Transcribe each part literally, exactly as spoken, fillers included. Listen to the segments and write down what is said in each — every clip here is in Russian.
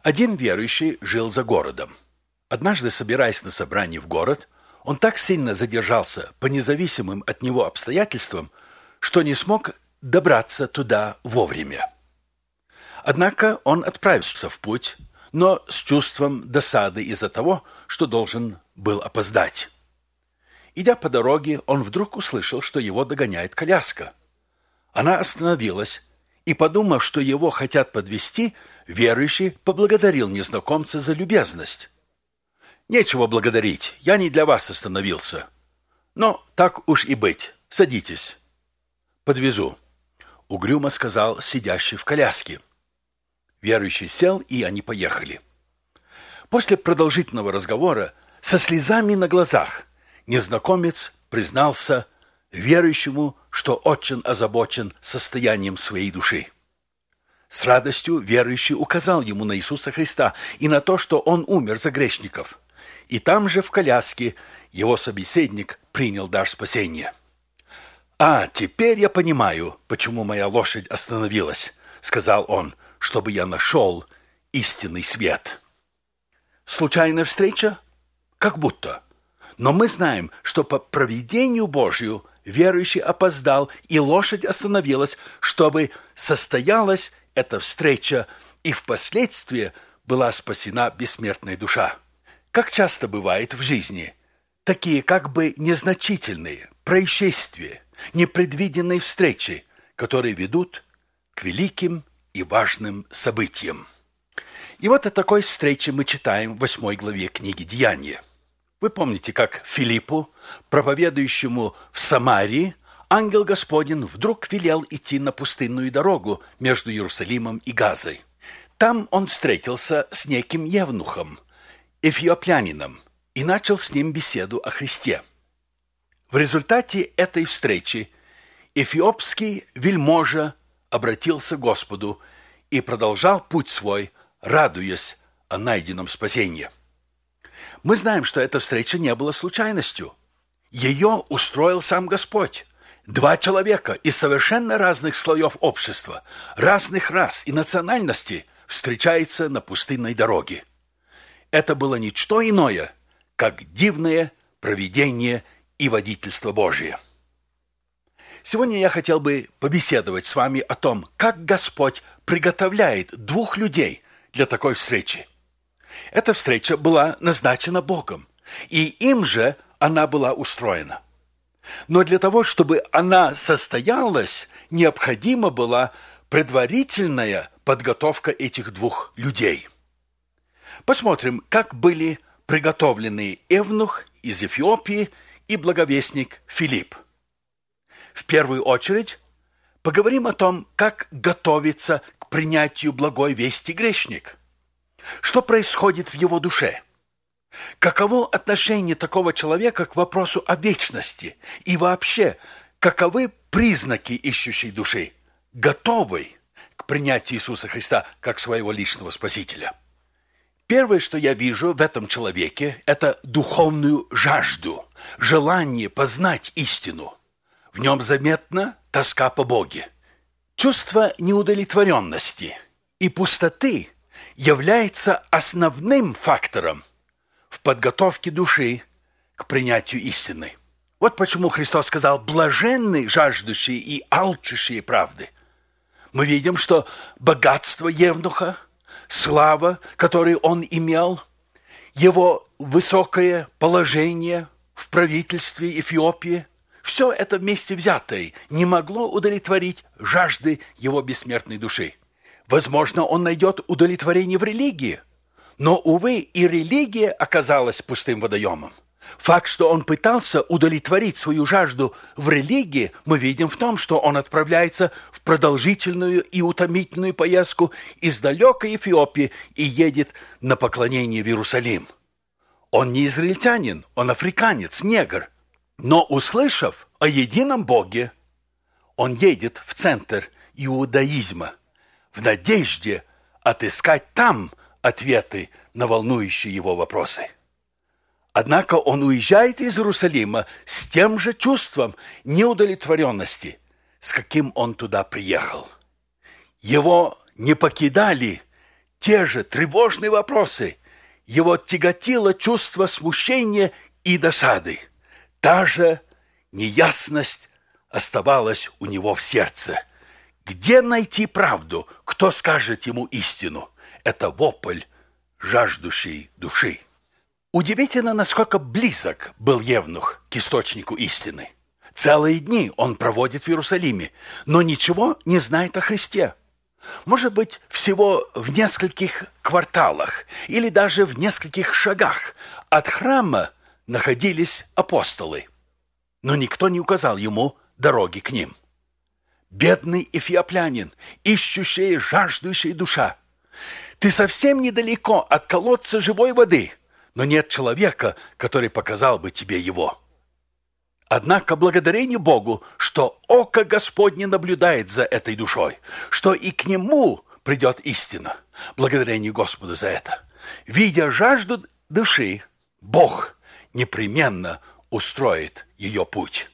Один верующий жил за городом. Однажды, собираясь на собрание в город, он так сильно задержался по независимым от него обстоятельствам, что не смог добраться туда вовремя. Однако он отправился в путь, но с чувством досады из-за того, что должен был опоздать. Идя по дороге, он вдруг услышал, что его догоняет коляска. Она остановилась, и, подумав, что его хотят подвезти, верующий поблагодарил незнакомца за любезность. «Нечего благодарить, я не для вас остановился. Но так уж и быть, садитесь. Подвезу», — угрюмо сказал сидящий в коляске. Верующий сел, и они поехали. После продолжительного разговора, со слезами на глазах, незнакомец признался верующему, что очень озабочен состоянием своей души. С радостью верующий указал ему на Иисуса Христа и на то, что Он умер за грешников. И там же в коляске его собеседник принял дар спасения. «А, теперь я понимаю, почему моя лошадь остановилась», — сказал он, — «чтобы я нашел истинный свет». Случайная встреча? Как будто. Но мы знаем, что по провидению Божию верующий опоздал, и лошадь остановилась, чтобы состоялась эта встреча, и впоследствии была спасена бессмертная душа. Как часто бывает в жизни такие как бы незначительные происшествия, непредвиденные встречи, которые ведут к великим и важным событиям. И вот о такой встрече мы читаем в восьмой главе книги «Деяния». Вы помните, как Филиппу, проповедующему в Самарии, ангел Господень вдруг велел идти на пустынную дорогу между Иерусалимом и Газой. Там он встретился с неким евнухом, эфиопянином, и начал с ним беседу о Христе. В результате этой встречи эфиопский вельможа обратился к Господу и продолжал путь свой, радуясь о найденном спасении. Мы знаем, что эта встреча не была случайностью. Ее устроил сам Господь. Два человека из совершенно разных слоев общества, разных рас и национальностей встречаются на пустынной дороге. Это было ничто иное, как дивное провидение и водительство Божие. Сегодня я хотел бы побеседовать с вами о том, как Господь приготовляет двух людей для такой встречи. Эта встреча была назначена Богом, и им же она была устроена. Но для того, чтобы она состоялась, необходима была предварительная подготовка этих двух людей. Посмотрим, как были приготовлены евнух из Эфиопии и благовестник Филипп. В первую очередь поговорим о том, как готовиться к принятию благой вести грешник. Что происходит в его душе? Каково отношение такого человека к вопросу о вечности? И вообще, каковы признаки ищущей души, готовой к принятию Иисуса Христа как своего личного Спасителя? Первое, что я вижу в этом человеке, это духовную жажду, желание познать истину. В нем заметна тоска по Боге. Чувство неудовлетворенности и пустоты является основным фактором в подготовке души к принятию истины. Вот почему Христос сказал: «Блаженны жаждущие и алчущие правды». Мы видим, что богатство евнуха, слава, которую он имел, его высокое положение в правительстве Эфиопии, все это вместе взятое не могло удовлетворить жажды его бессмертной души. Возможно, он найдет удовлетворение в религии, но, увы, и религия оказалась пустым водоемом. Факт, что он пытался удовлетворить свою жажду в религии, мы видим в том, что он отправляется в продолжительную и утомительную поездку из далекой Эфиопии и едет на поклонение в Иерусалим. Он не израильтянин, он африканец, негр. Но, услышав о едином Боге, он едет в центр иудаизма в надежде отыскать там ответы на волнующие его вопросы. Однако он уезжает из Иерусалима с тем же чувством неудовлетворенности, с каким он туда приехал. Его не покидали те же тревожные вопросы. Его тяготило чувство смущения и досады. Та же неясность оставалась у него в сердце. Где найти правду? Кто скажет ему истину? Это вопль жаждущей души. Удивительно, насколько близок был Евнух к источнику истины. Целые дни он проводит в Иерусалиме, но ничего не знает о Христе. Может быть, всего в нескольких кварталах или даже в нескольких шагах от храма находились апостолы, но никто не указал ему дороги к ним. Бедный эфиоплянин, ищущая, жаждущая душа. Ты совсем недалеко от колодца живой воды, но нет человека, который показал бы тебе его. Однако благодарение Богу, что око Господне наблюдает за этой душой, что и к нему придет истина. Благодарение Господу за это. Видя жажду души, Бог непременно устроит ее путь.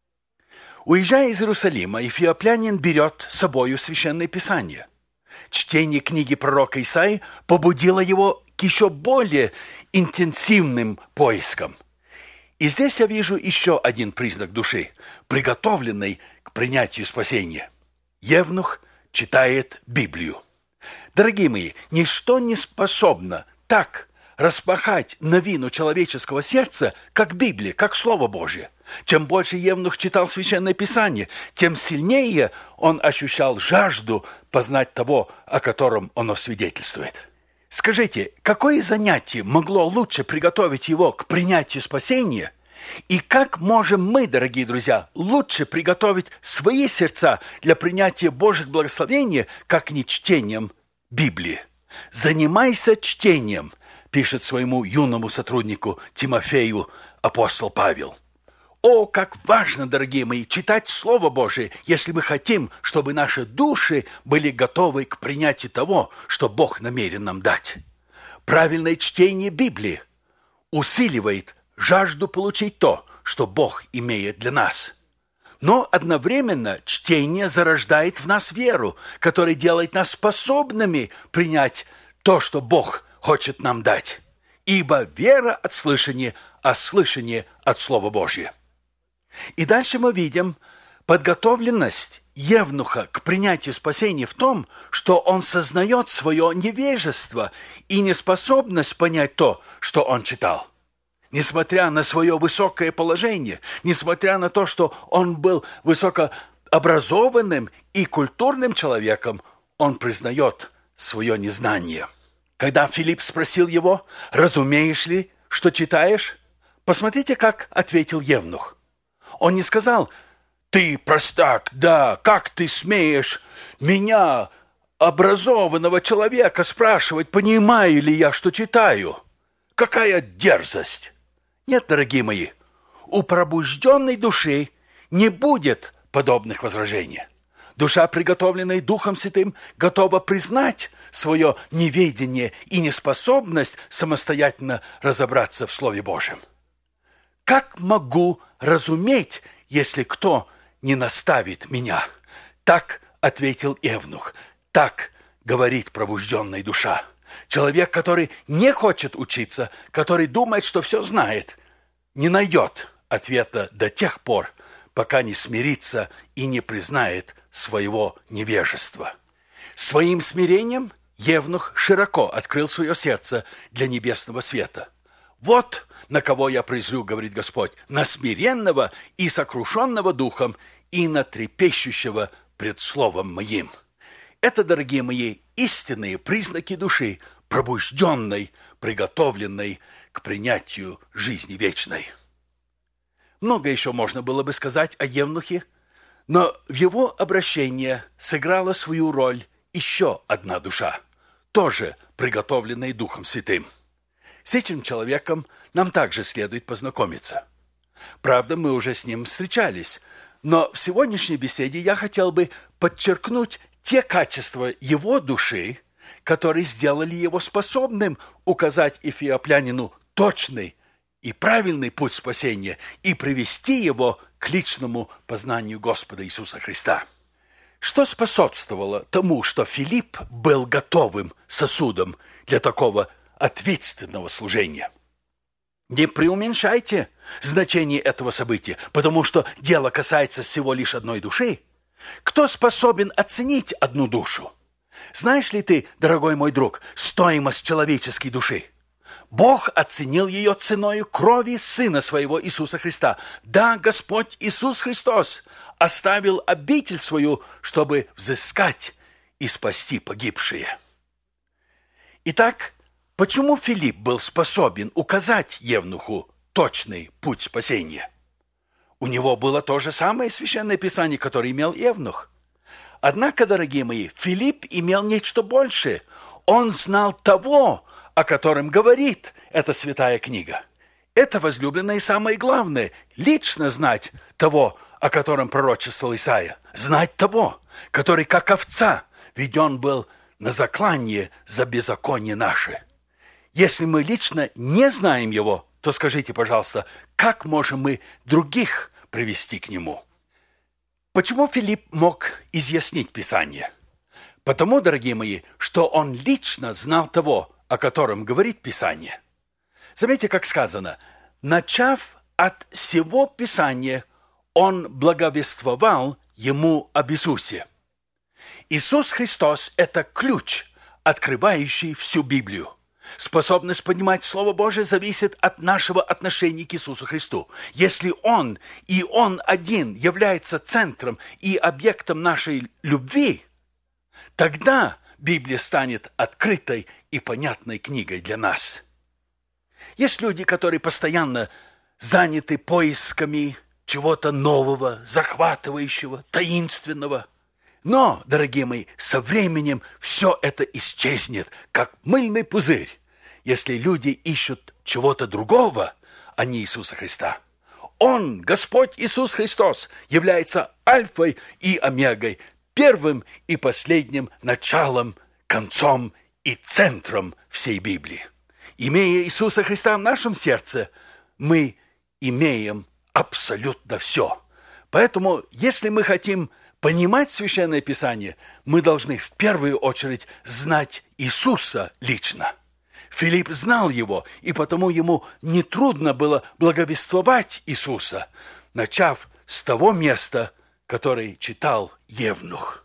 Уезжая из Иерусалима, эфиоплянин берет с собою Священное Писание. Чтение книги пророка Исаии побудило его к еще более интенсивным поискам. И здесь я вижу еще один признак души, приготовленной к принятию спасения. Евнух читает Библию. Дорогие мои, ничто не способно так распахать новину человеческого сердца, как Библия, как Слово Божье. Чем больше Евнух читал Священное Писание, тем сильнее он ощущал жажду познать того, о котором оно свидетельствует. Скажите, какое занятие могло лучше приготовить его к принятию спасения? И как можем мы, дорогие друзья, лучше приготовить свои сердца для принятия Божьих благословений, как не чтением Библии? «Занимайся чтением», пишет своему юному сотруднику Тимофею апостол Павел. О, как важно, дорогие мои, читать Слово Божие, если мы хотим, чтобы наши души были готовы к принятию того, что Бог намерен нам дать. Правильное чтение Библии усиливает жажду получить то, что Бог имеет для нас. Но одновременно чтение зарождает в нас веру, которая делает нас способными принять то, что Бог хочет нам дать. Ибо вера от слышания, а слышание от Слова Божьего. И дальше мы видим подготовленность Евнуха к принятию спасения в том, что он сознает свое невежество и неспособность понять то, что он читал. Несмотря на свое высокое положение, несмотря на то, что он был высокообразованным и культурным человеком, он признает свое незнание. Когда Филипп спросил его, «Разумеешь ли, что читаешь?» Посмотрите, как ответил Евнух. Он не сказал: «Ты простак, да, как ты смеешь меня, образованного человека, спрашивать, понимаю ли я, что читаю? Какая дерзость!» Нет, дорогие мои, у пробужденной души не будет подобных возражений. Душа, приготовленная Духом Святым, готова признать свое неведение и неспособность самостоятельно разобраться в Слове Божьем. Как могу разуметь, если кто не наставит меня? Так ответил Евнух. Так говорит пробужденная душа. Человек, который не хочет учиться, который думает, что все знает, не найдет ответа до тех пор, пока не смирится и не признает своего невежества. Своим смирением Евнух широко открыл свое сердце для небесного света. «Вот на кого я презрю, — говорит Господь, — на смиренного и сокрушенного духом, и на трепещущего пред словом моим». Это, дорогие мои, истинные признаки души, пробужденной, приготовленной к принятию жизни вечной. Много еще можно было бы сказать о Евнухе, но в его обращении сыграла свою роль еще одна душа, тоже приготовленная Духом Святым. С этим человеком нам также следует познакомиться. Правда, мы уже с ним встречались, но в сегодняшней беседе я хотел бы подчеркнуть те качества его души, которые сделали его способным указать эфиоплянину точный и правильный путь спасения и привести его к личному познанию Господа Иисуса Христа. Что способствовало тому, что Филипп был готовым сосудом для такого ответственного служения? Не преуменьшайте значение этого события, потому что дело касается всего лишь одной души. Кто способен оценить одну душу? Знаешь ли ты, дорогой мой друг, стоимость человеческой души? Бог оценил ее ценою крови Сына Своего Иисуса Христа. Да, Господь Иисус Христос оставил обитель свою, чтобы взыскать и спасти погибшие. Итак, почему Филипп был способен указать евнуху точный путь спасения? У него было то же самое священное писание, которое имел евнух. Однако, дорогие мои, Филипп имел нечто большее. Он знал того, о котором говорит эта святая книга. Это, возлюбленное, и самое главное – лично знать того, о котором пророчествовал Исаия. Знать того, который, как овца, веден был на заклание за беззаконие наше. Если мы лично не знаем его, то скажите, пожалуйста, как можем мы других привести к нему? Почему Филипп мог изъяснить Писание? Потому, дорогие мои, что он лично знал того, о котором говорит Писание. Заметьте, как сказано, начав от всего Писания, он благовествовал ему об Иисусе. Иисус Христос – это ключ, открывающий всю Библию. Способность понимать Слово Божие зависит от нашего отношения к Иисусу Христу. Если Он и Он один является центром и объектом нашей любви, тогда Библия станет открытой и понятной книгой для нас. Есть люди, которые постоянно заняты поисками чего-то нового, захватывающего, таинственного. Но, дорогие мои, со временем все это исчезнет, как мыльный пузырь, если люди ищут чего-то другого, а не Иисуса Христа. Он, Господь Иисус Христос, является альфой и омегой, первым и последним началом, концом и центром всей Библии. Имея Иисуса Христа в нашем сердце, мы имеем абсолютно все. Поэтому, если мы хотим понимать Священное Писание, мы должны в первую очередь знать Иисуса лично. Филипп знал его, и потому ему нетрудно было благовествовать Иисуса, начав с того места, которое читал евнух.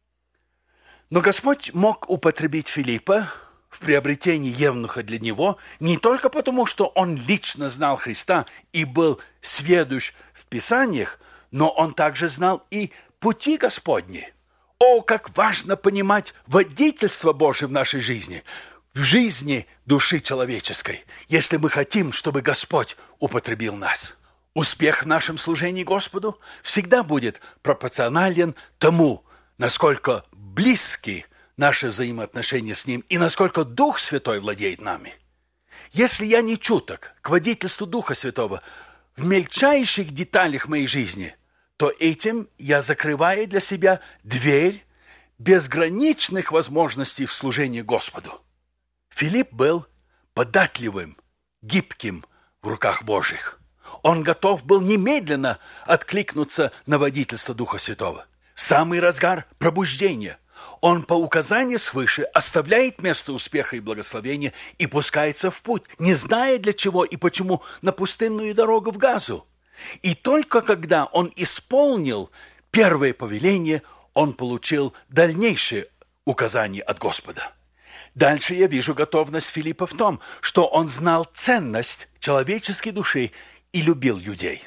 Но Господь мог употребить Филиппа в приобретении евнуха для него не только потому, что он лично знал Христа и был сведущ в Писаниях, но он также знал и пути Господни. О, как важно понимать водительство Божие в нашей жизни, в жизни души человеческой, если мы хотим, чтобы Господь употребил нас. Успех в нашем служении Господу всегда будет пропорционален тому, насколько близки наши взаимоотношения с Ним и насколько Дух Святой владеет нами. Если я не чуток к водительству Духа Святого в мельчайших деталях моей жизни, то этим я закрываю для себя дверь безграничных возможностей в служении Господу. Филипп был податливым, гибким в руках Божьих. Он готов был немедленно откликнуться на водительство Духа Святого. В самый разгар пробуждения он по указанию свыше оставляет место успеха и благословения и пускается в путь, не зная для чего и почему, на пустынную дорогу в Газу. И только когда он исполнил первое повеление, он получил дальнейшие указания от Господа. Дальше я вижу готовность Филиппа в том, что он знал ценность человеческой души и любил людей.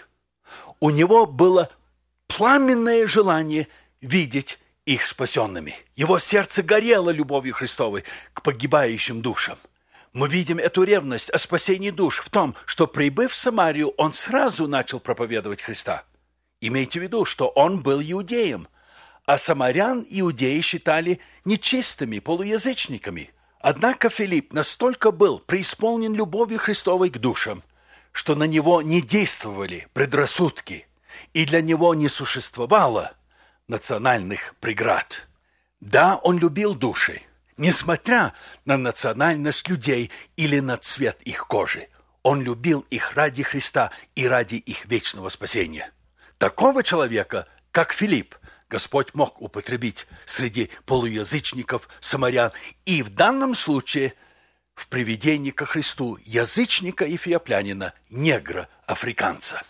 У него было пламенное желание видеть их спасенными. Его сердце горело любовью Христовой к погибающим душам. Мы видим эту ревность о спасении душ в том, что, прибыв в Самарию, он сразу начал проповедовать Христа. Имейте в виду, что он был иудеем, а самарян иудеи считали нечистыми, полуязычниками. Однако Филипп настолько был преисполнен любовью Христовой к душам, что на него не действовали предрассудки, и для него не существовало национальных преград. Да, он любил души, несмотря на национальность людей или на цвет их кожи. Он любил их ради Христа и ради их вечного спасения. Такого человека, как Филипп, Господь мог употребить среди полуязычников самарян, и в данном случае в приведении ко Христу язычника эфиоплянина, негра, африканца.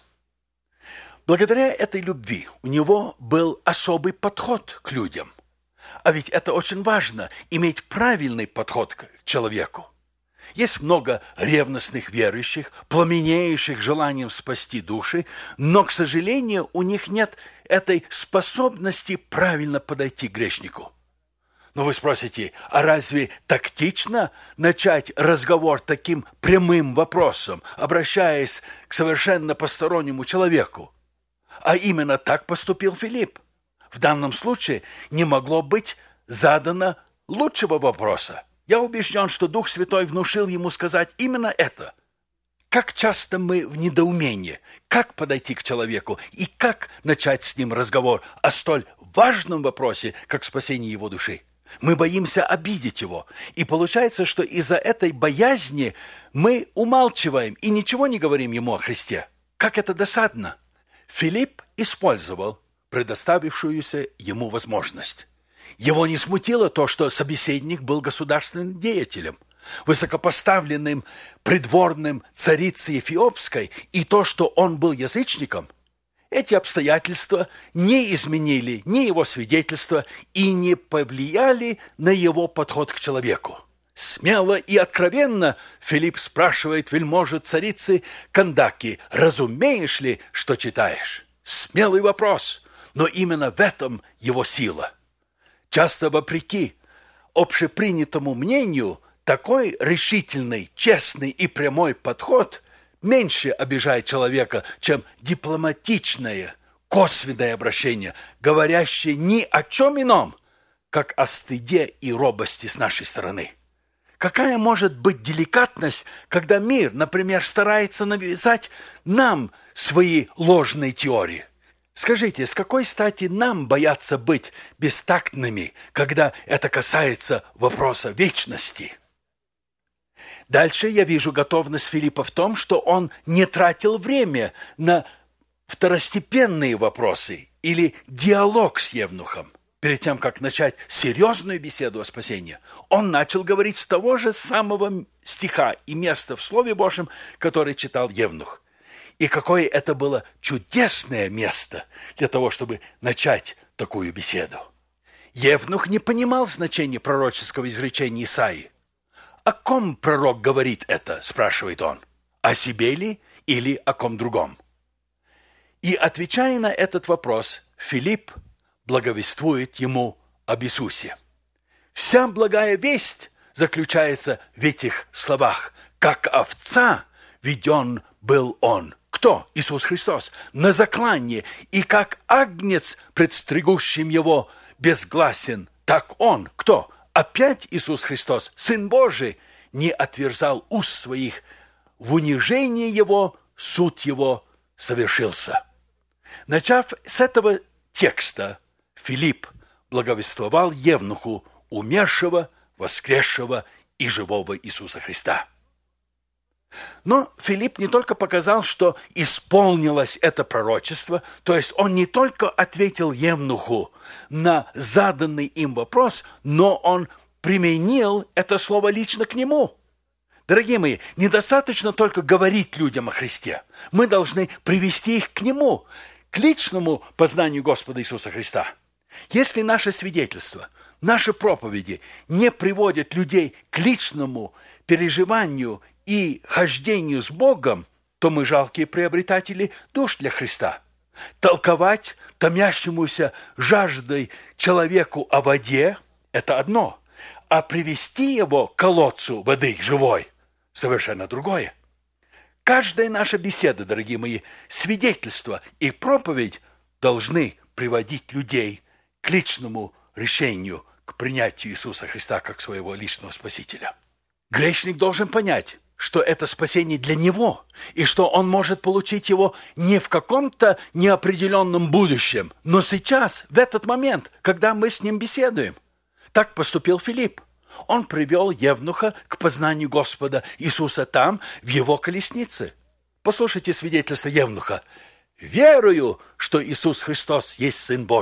Благодаря этой любви у него был особый подход к людям. А ведь это очень важно, иметь правильный подход к человеку. Есть много ревностных верующих, пламенеющих желанием спасти души, но, к сожалению, у них нет этой способности правильно подойти к грешнику. Но вы спросите, а разве тактично начать разговор таким прямым вопросом, обращаясь к совершенно постороннему человеку? А именно так поступил Филипп. В данном случае не могло быть задано лучшего вопроса. Я убежден, что Дух Святой внушил ему сказать именно это. Как часто мы в недоумении, как подойти к человеку и как начать с ним разговор о столь важном вопросе, как спасение его души. Мы боимся обидеть его. И получается, что из-за этой боязни мы умалчиваем и ничего не говорим ему о Христе. Как это досадно! Филипп использовал предоставившуюся ему возможность. Его не смутило то, что собеседник был государственным деятелем, высокопоставленным придворным царицы Эфиопской, и то, что он был язычником. Эти обстоятельства не изменили ни его свидетельства и не повлияли на его подход к человеку. Смело и откровенно Филипп спрашивает вельможи царицы Кандаки: «Разумеешь ли, что читаешь?» Смелый вопрос, но именно в этом его сила. Часто вопреки общепринятому мнению, такой решительный, честный и прямой подход меньше обижает человека, чем дипломатичное, косвенное обращение, говорящее ни о чем ином, как о стыде и робости с нашей стороны. Какая может быть деликатность, когда мир, например, старается навязать нам свои ложные теории? Скажите, с какой стати нам бояться быть бестактными, когда это касается вопроса вечности? Дальше я вижу готовность Филиппа в том, что он не тратил время на второстепенные вопросы или диалог с евнухом. Перед тем, как начать серьезную беседу о спасении, он начал говорить с того же самого стиха и места в Слове Божьем, который читал евнух. И какое это было чудесное место для того, чтобы начать такую беседу. Евнух не понимал значения пророческого изречения Исаии. «О ком пророк говорит это?» – спрашивает он. «О себе ли или о ком другом?» И, отвечая на этот вопрос, Филипп благовествует ему об Иисусе. Вся благая весть заключается в этих словах. «Как овца веден был он». Кто? Иисус Христос. На заклание. И как агнец, пред стригущим его, безгласен. Так он. Кто? Опять Иисус Христос, Сын Божий, не отверзал уст своих. В унижении его суд его совершился. Начав с этого текста, Филипп благовествовал евнуху умершего, воскресшего и живого Иисуса Христа. Но Филипп не только показал, что исполнилось это пророчество, то есть он не только ответил евнуху на заданный им вопрос, но он применил это слово лично к нему. Дорогие мои, недостаточно только говорить людям о Христе. Мы должны привести их к Нему, к личному познанию Господа Иисуса Христа. Если наше свидетельство, наши проповеди не приводят людей к личному переживанию и хождению с Богом, то мы жалкие приобретатели душ для Христа. Толковать томящемуся жаждой человеку о воде – это одно, а привести его к колодцу воды живой – совершенно другое. Каждая наша беседа, дорогие мои, свидетельство и проповедь должны приводить людей к личному решению, к принятию Иисуса Христа как своего личного Спасителя. Грешник должен понять, что это спасение для него, и что он может получить его не в каком-то неопределенном будущем, но сейчас, в этот момент, когда мы с ним беседуем. Так поступил Филипп. Он привел евнуха к познанию Господа Иисуса там, в его колеснице. Послушайте свидетельство евнуха. «Верую, что Иисус Христос есть Сын Божий».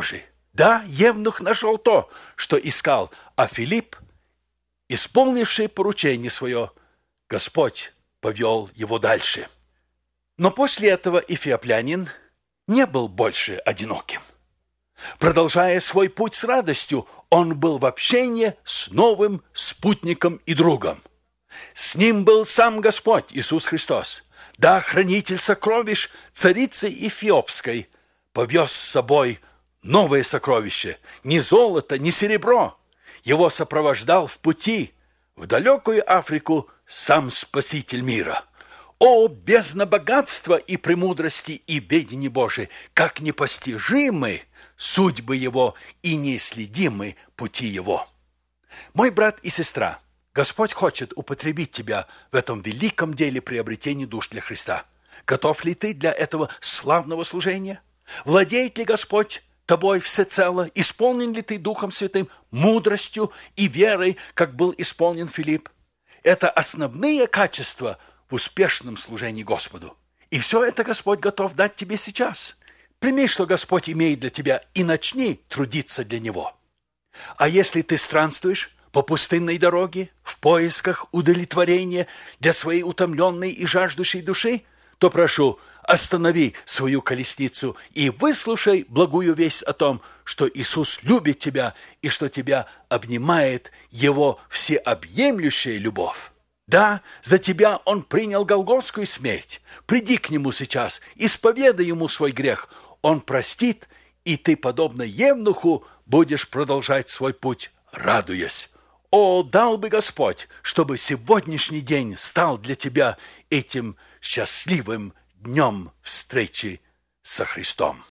Да, евнух нашел то, что искал, а Филипп, исполнивший поручение свое, Господь повел его дальше. Но после этого эфиоплянин не был больше одиноким. Продолжая свой путь с радостью, он был в общении с новым спутником и другом. С ним был сам Господь Иисус Христос. Да, хранитель сокровищ царицы Эфиопской повез с собой новое сокровище, не золото, не серебро. Его сопровождал в пути в далекую Африку сам Спаситель мира. О, бездна богатства и премудрости и ведения Божией, как непостижимы судьбы Его и неисследимы пути Его. Мой брат и сестра, Господь хочет употребить тебя в этом великом деле приобретения душ для Христа. Готов ли ты для этого славного служения? Владеет ли Господь тобой всецело? Исполнен ли ты Духом Святым мудростью и верой, как был исполнен Филипп? Это основные качества в успешном служении Господу. И все это Господь готов дать тебе сейчас. Прими, что Господь имеет для тебя, и начни трудиться для Него. А если ты странствуешь по пустынной дороге в поисках удовлетворения для своей утомленной и жаждущей души, то прошу, останови свою колесницу и выслушай благую весть о том, что Иисус любит тебя и что тебя обнимает Его всеобъемлющая любовь. Да, за тебя Он принял голгофскую смерть. Приди к Нему сейчас, исповедай Ему свой грех. Он простит, и ты, подобно евнуху, будешь продолжать свой путь, радуясь. О, дал бы Господь, чтобы сегодняшний день стал для тебя этим счастливым днем встречи со Христом.